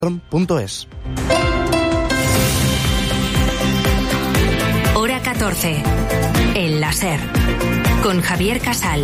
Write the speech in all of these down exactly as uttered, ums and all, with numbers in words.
punto es. Hora catorce. El láser. Con Javier Casal.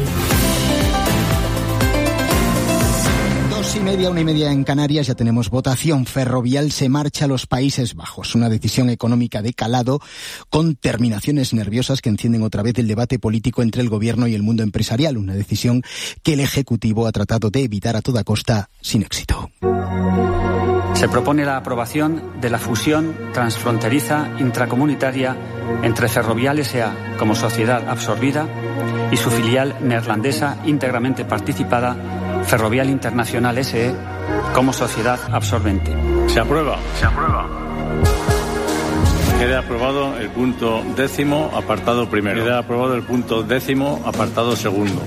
Dos y media, una y media en Canarias, ya tenemos votación. Ferrovial se marcha a los Países Bajos. Una decisión económica de calado con terminaciones nerviosas que encienden otra vez el debate político entre el gobierno y el mundo empresarial. Una decisión que el Ejecutivo ha tratado de evitar a toda costa sin éxito. Se propone la aprobación de la fusión transfronteriza intracomunitaria entre Ferrovial S A como sociedad absorbida y su filial neerlandesa íntegramente participada, Ferrovial Internacional S E, como sociedad absorbente. Se aprueba. Se aprueba. Queda aprobado el punto décimo, apartado primero. Queda aprobado el punto décimo, apartado segundo.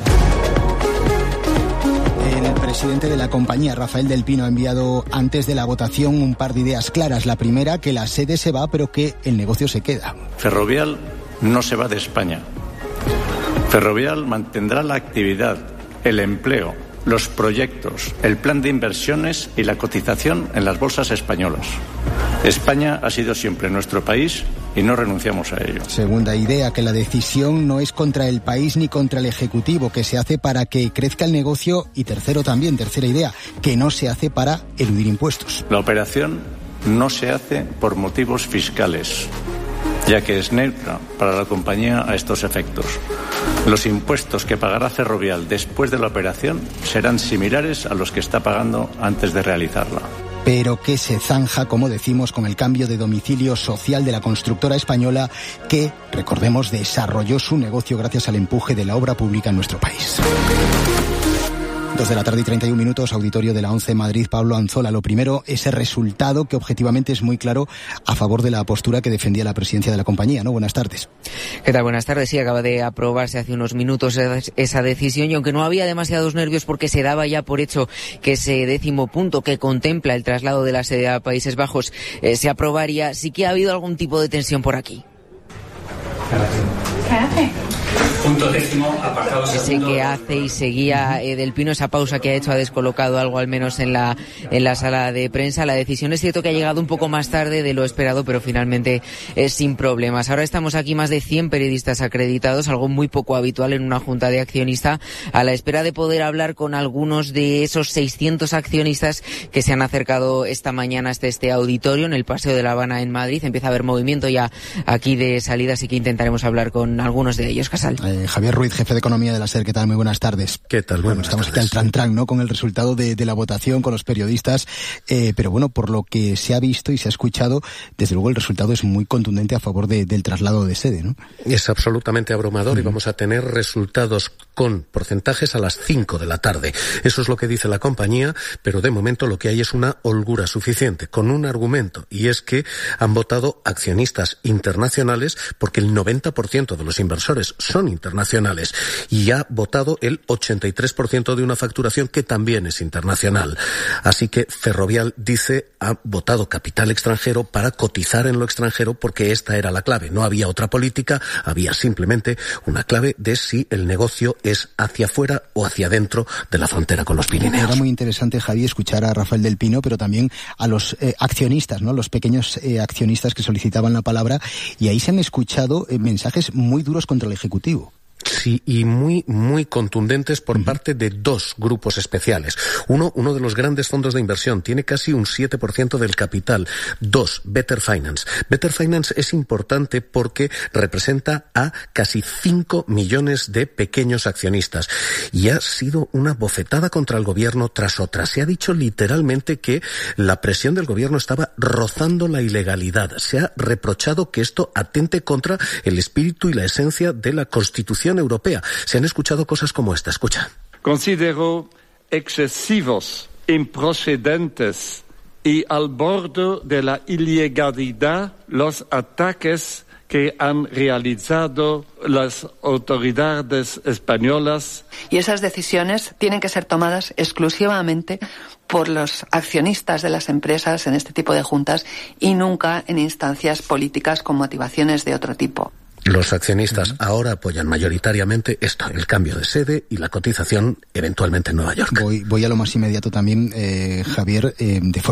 El presidente de la compañía, Rafael del Pino, ha enviado antes de la votación un par de ideas claras. La primera, que la sede se va, pero que el negocio se queda. Ferrovial no se va de España. Ferrovial mantendrá la actividad, el empleo, los proyectos, el plan de inversiones y la cotización en las bolsas españolas. España ha sido siempre nuestro país y no renunciamos a ello. Segunda idea, que la decisión no es contra el país ni contra el Ejecutivo, que se hace para que crezca el negocio. Y tercero también, tercera idea, que no se hace para eludir impuestos. La operación no se hace por motivos fiscales, ya que es neutra para la compañía a estos efectos. Los impuestos que pagará Ferrovial después de la operación serán similares a los que está pagando antes de realizarla. Pero que se zanja, como decimos, con el cambio de domicilio social de la constructora española que, recordemos, desarrolló su negocio gracias al empuje de la obra pública en nuestro país. Dos de la tarde y treinta y un minutos, auditorio de la ONCE Madrid, Pablo Anzola. Lo primero, ese resultado que objetivamente es muy claro a favor de la postura que defendía la presidencia de la compañía, ¿no? Buenas tardes. ¿Qué tal? Buenas tardes. Sí, acaba de aprobarse hace unos minutos esa decisión y aunque no había demasiados nervios porque se daba ya por hecho que ese décimo punto que contempla el traslado de la sede a Países Bajos eh, se aprobaría, sí que ha habido algún tipo de tensión por aquí. ¿Qué hace? Punto décimo, apartado segundo. Ese que hace y seguía eh, del Pino, esa pausa que ha hecho ha descolocado algo al menos en la en la sala de prensa. La decisión es cierto que ha llegado un poco más tarde de lo esperado, pero finalmente es sin problemas. Ahora estamos aquí más de cien periodistas acreditados, algo muy poco habitual en una junta de accionistas, a la espera de poder hablar con algunos de esos seiscientos accionistas que se han acercado esta mañana hasta este auditorio en el Paseo de La Habana en Madrid. Empieza a haber movimiento ya aquí de salida, así que intentaremos hablar con algunos de ellos. Casal. Eh, Javier Ruiz, jefe de Economía de la SER, ¿qué tal? Muy buenas tardes. ¿Qué tal? Bueno, buenas estamos tardes. aquí al tran-tran, ¿no? Con el resultado de, de la votación, con los periodistas, eh, pero bueno, por lo que se ha visto y se ha escuchado, desde luego el resultado es muy contundente a favor de, del traslado de sede, ¿no? Es absolutamente abrumador mm. y vamos a tener resultados con porcentajes a las cinco de la tarde. Eso es lo que dice la compañía, pero de momento lo que hay es una holgura suficiente, con un argumento, y es que han votado accionistas internacionales porque el noventa por ciento de los inversores son internacionales y ha votado el ochenta y tres por ciento de una facturación que también es internacional. Así que Ferrovial, dice, ha votado capital extranjero para cotizar en lo extranjero porque esta era la clave. No había otra política, había simplemente una clave de si el negocio es hacia afuera o hacia adentro de la frontera con los Pirineos. Era muy interesante, Javi, escuchar a Rafael del Pino, pero también a los eh, accionistas, ¿no? Los pequeños eh, accionistas que solicitaban la palabra, y ahí se han escuchado eh, mensajes muy duros contra el Ejecutivo. Sí, y muy, muy contundentes por parte de dos grupos especiales. Uno, uno de los grandes fondos de inversión, tiene casi un siete por ciento del capital. Dos, Better Finance. Better Finance es importante porque representa a casi cinco millones de pequeños accionistas. Y ha sido una bofetada contra el gobierno tras otra. Se ha dicho literalmente que la presión del gobierno estaba rozando la ilegalidad. Se ha reprochado que esto atente contra el espíritu y la esencia de la Constitución Europea. Se han escuchado cosas como esta. Escucha. Considero excesivos, improcedentes y al borde de la ilegalidad los ataques que han realizado las autoridades españolas. Y esas decisiones tienen que ser tomadas exclusivamente por los accionistas de las empresas en este tipo de juntas y nunca en instancias políticas con motivaciones de otro tipo. Los accionistas uh-huh. ahora apoyan mayoritariamente esto, el cambio de sede y la cotización eventualmente en Nueva York. Voy, voy a lo más inmediato también, eh, Javier, eh, de